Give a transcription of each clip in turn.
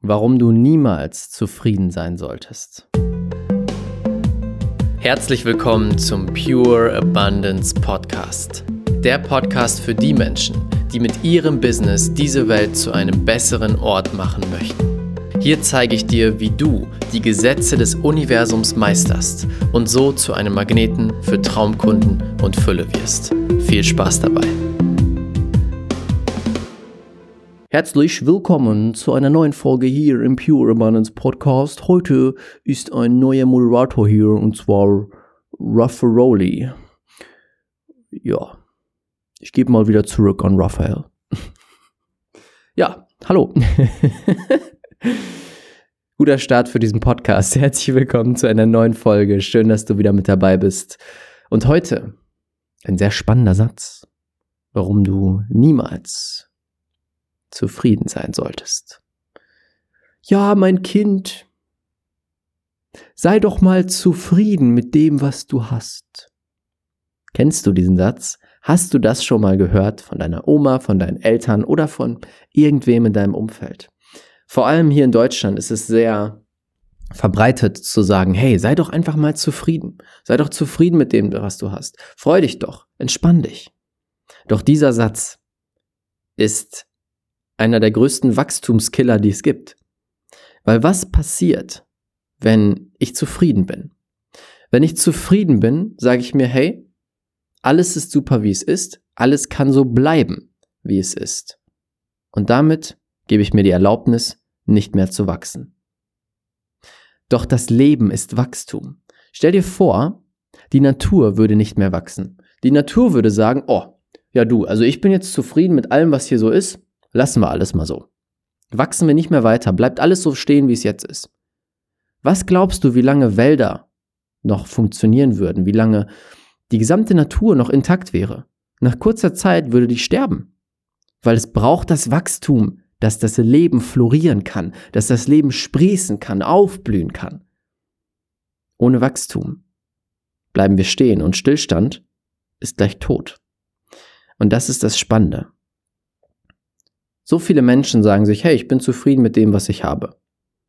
Warum du niemals zufrieden sein solltest. Herzlich willkommen zum Pure Abundance Podcast. Der Podcast für die Menschen, die mit ihrem Business diese Welt zu einem besseren Ort machen möchten. Hier zeige ich dir, wie du die Gesetze des Universums meisterst und so zu einem Magneten für Traumkunden und Fülle wirst. Viel Spaß dabei! Herzlich willkommen zu einer neuen Folge hier im Pure Abundance Podcast. Heute ist ein neuer Moderator hier und zwar Raffaelli. Ja, ich gebe mal wieder zurück an Raphael. Ja, hallo. Guter Start für diesen Podcast. Herzlich willkommen zu einer neuen Folge. Schön, dass du wieder mit dabei bist. Und heute ein sehr spannender Satz, warum du niemals zufrieden sein solltest. Ja, mein Kind, sei doch mal zufrieden mit dem, was du hast. Kennst du diesen Satz? Hast du das schon mal gehört von deiner Oma, von deinen Eltern oder von irgendwem in deinem Umfeld? Vor allem hier in Deutschland ist es sehr verbreitet zu sagen, hey, sei doch einfach mal zufrieden. Sei doch zufrieden mit dem, was du hast. Freu dich doch, entspann dich. Doch dieser Satz ist einer der größten Wachstumskiller, die es gibt. Weil was passiert, wenn ich zufrieden bin? Wenn ich zufrieden bin, sage ich mir, hey, alles ist super, wie es ist, alles kann so bleiben, wie es ist. Und damit gebe ich mir die Erlaubnis, nicht mehr zu wachsen. Doch das Leben ist Wachstum. Stell dir vor, die Natur würde nicht mehr wachsen. Die Natur würde sagen, oh, ja du, also ich bin jetzt zufrieden mit allem, was hier so ist, lassen wir alles mal so. Wachsen wir nicht mehr weiter, bleibt alles so stehen, wie es jetzt ist. Was glaubst du, wie lange Wälder noch funktionieren würden, wie lange die gesamte Natur noch intakt wäre? Nach kurzer Zeit würde die sterben, weil es braucht das Wachstum, dass das Leben florieren kann, dass das Leben sprießen kann, aufblühen kann. Ohne Wachstum bleiben wir stehen und Stillstand ist gleich Tod. Und das ist das Spannende. So viele Menschen sagen sich, hey, ich bin zufrieden mit dem, was ich habe.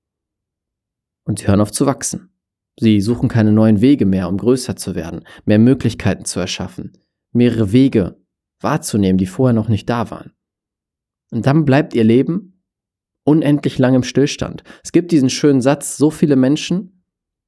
Und sie hören auf zu wachsen. Sie suchen keine neuen Wege mehr, um größer zu werden, mehr Möglichkeiten zu erschaffen, mehrere Wege wahrzunehmen, die vorher noch nicht da waren. Und dann bleibt ihr Leben unendlich lang im Stillstand. Es gibt diesen schönen Satz, so viele Menschen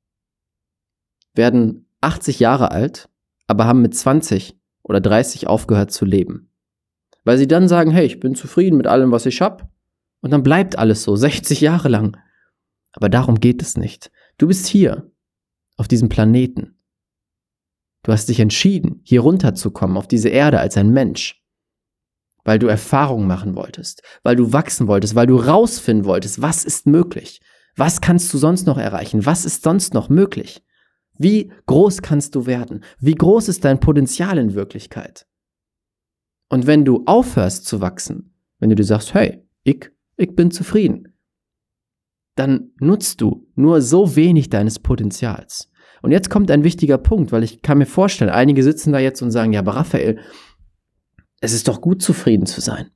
werden 80 Jahre alt, aber haben mit 20 oder 30 aufgehört zu leben. Weil sie dann sagen, hey, ich bin zufrieden mit allem, was ich habe. Und dann bleibt alles so, 60 Jahre lang. Aber darum geht es nicht. Du bist hier, auf diesem Planeten. Du hast dich entschieden, hier runterzukommen, auf diese Erde als ein Mensch. Weil du Erfahrungen machen wolltest, weil du wachsen wolltest, weil du rausfinden wolltest, was ist möglich? Was kannst du sonst noch erreichen? Was ist sonst noch möglich? Wie groß kannst du werden? Wie groß ist dein Potenzial in Wirklichkeit? Und wenn du aufhörst zu wachsen, wenn du dir sagst, hey, ich bin zufrieden, dann nutzt du nur so wenig deines Potenzials. Und jetzt kommt ein wichtiger Punkt, weil ich kann mir vorstellen, einige sitzen da jetzt und sagen, ja, aber Raphael, es ist doch gut, zufrieden zu sein.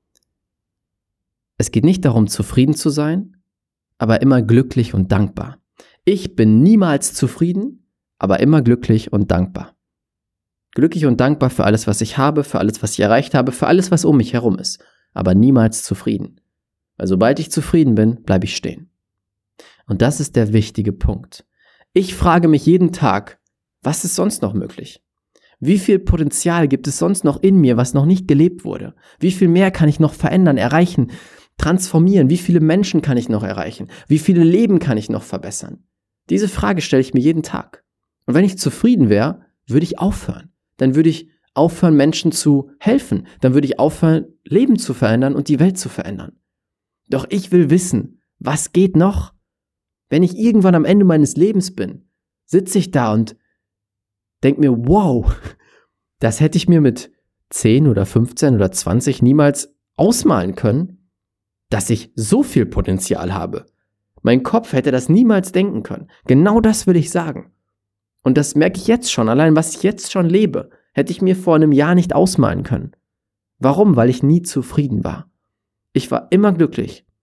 Es geht nicht darum, zufrieden zu sein, aber immer glücklich und dankbar. Ich bin niemals zufrieden, aber immer glücklich und dankbar. Glücklich und dankbar für alles, was ich habe, für alles, was ich erreicht habe, für alles, was um mich herum ist, aber niemals zufrieden. Weil sobald ich zufrieden bin, bleibe ich stehen. Und das ist der wichtige Punkt. Ich frage mich jeden Tag, was ist sonst noch möglich? Wie viel Potenzial gibt es sonst noch in mir, was noch nicht gelebt wurde? Wie viel mehr kann ich noch verändern, erreichen, transformieren? Wie viele Menschen kann ich noch erreichen? Wie viele Leben kann ich noch verbessern? Diese Frage stelle ich mir jeden Tag. Und wenn ich zufrieden wäre, würde ich aufhören. Dann würde ich aufhören, Menschen zu helfen. Dann würde ich aufhören, Leben zu verändern und die Welt zu verändern. Doch ich will wissen, was geht noch? Wenn ich irgendwann am Ende meines Lebens bin, sitze ich da und denke mir, wow, das hätte ich mir mit 10 oder 15 oder 20 niemals ausmalen können, dass ich so viel Potenzial habe. Mein Kopf hätte das niemals denken können. Genau das will ich sagen. Und das merke ich jetzt schon. Allein was ich jetzt schon lebe, hätte ich mir vor einem Jahr nicht ausmalen können. Warum? Weil ich nie zufrieden war. Ich war immer glücklich.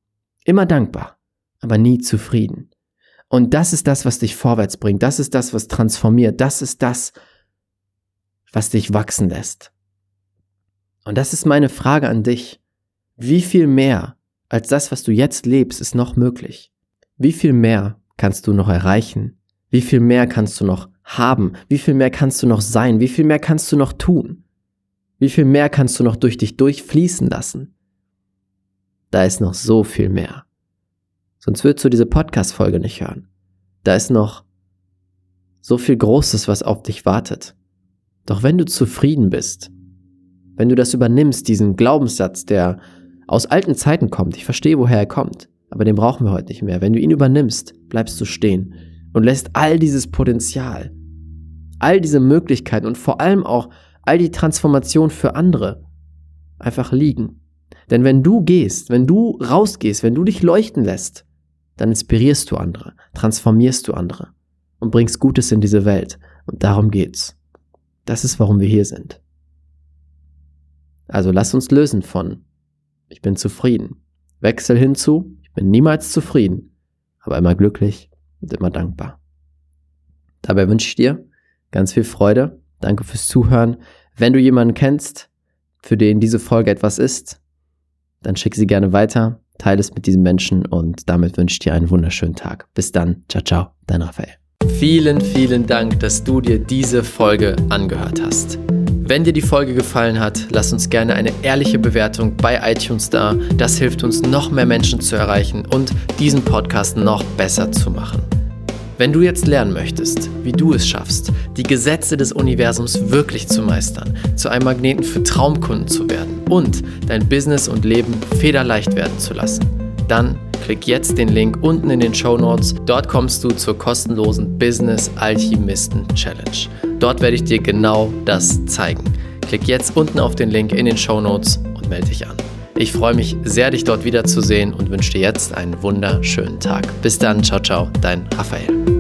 Immer dankbar, aber nie zufrieden. Und das ist das, was dich vorwärts bringt. Das ist das, was transformiert. Das ist das, was dich wachsen lässt. Und das ist meine Frage an dich. Wie viel mehr als das, was du jetzt lebst, ist noch möglich? Wie viel mehr kannst du noch erreichen? Wie viel mehr kannst du noch haben? Wie viel mehr kannst du noch sein? Wie viel mehr kannst du noch tun? Wie viel mehr kannst du noch durch dich durchfließen lassen? Da ist noch so viel mehr. Sonst würdest du diese Podcast-Folge nicht hören. Da ist noch so viel Großes, was auf dich wartet. Doch wenn du zufrieden bist, wenn du das übernimmst, diesen Glaubenssatz, der aus alten Zeiten kommt, ich verstehe, woher er kommt, aber den brauchen wir heute nicht mehr. Wenn du ihn übernimmst, bleibst du stehen und lässt all dieses Potenzial, all diese Möglichkeiten und vor allem auch all die Transformation für andere einfach liegen. Denn wenn du gehst, wenn du rausgehst, wenn du dich leuchten lässt, dann inspirierst du andere, transformierst du andere und bringst Gutes in diese Welt. Und darum geht's. Das ist, warum wir hier sind. Also lass uns lösen von ich bin zufrieden. Wechsel hinzu, ich bin niemals zufrieden, aber immer glücklich und immer dankbar. Dabei wünsche ich dir ganz viel Freude. Danke fürs Zuhören. Wenn du jemanden kennst, für den diese Folge etwas ist, dann schick sie gerne weiter, teile es mit diesem Menschen und damit wünsche ich dir einen wunderschönen Tag. Bis dann. Ciao, ciao. Dein Raphael. Vielen, vielen Dank, dass du dir diese Folge angehört hast. Wenn dir die Folge gefallen hat, lass uns gerne eine ehrliche Bewertung bei iTunes da. Das hilft uns, noch mehr Menschen zu erreichen und diesen Podcast noch besser zu machen. Wenn du jetzt lernen möchtest, wie du es schaffst, die Gesetze des Universums wirklich zu meistern, zu einem Magneten für Traumkunden zu werden und dein Business und Leben federleicht werden zu lassen, dann klick jetzt den Link unten in den Shownotes. Dort kommst du zur kostenlosen Business Alchemisten Challenge. Dort werde ich dir genau das zeigen. Klick jetzt unten auf den Link in den Shownotes und melde dich an. Ich freue mich sehr, dich dort wiederzusehen und wünsche dir jetzt einen wunderschönen Tag. Bis dann, ciao, ciao, dein Raphael.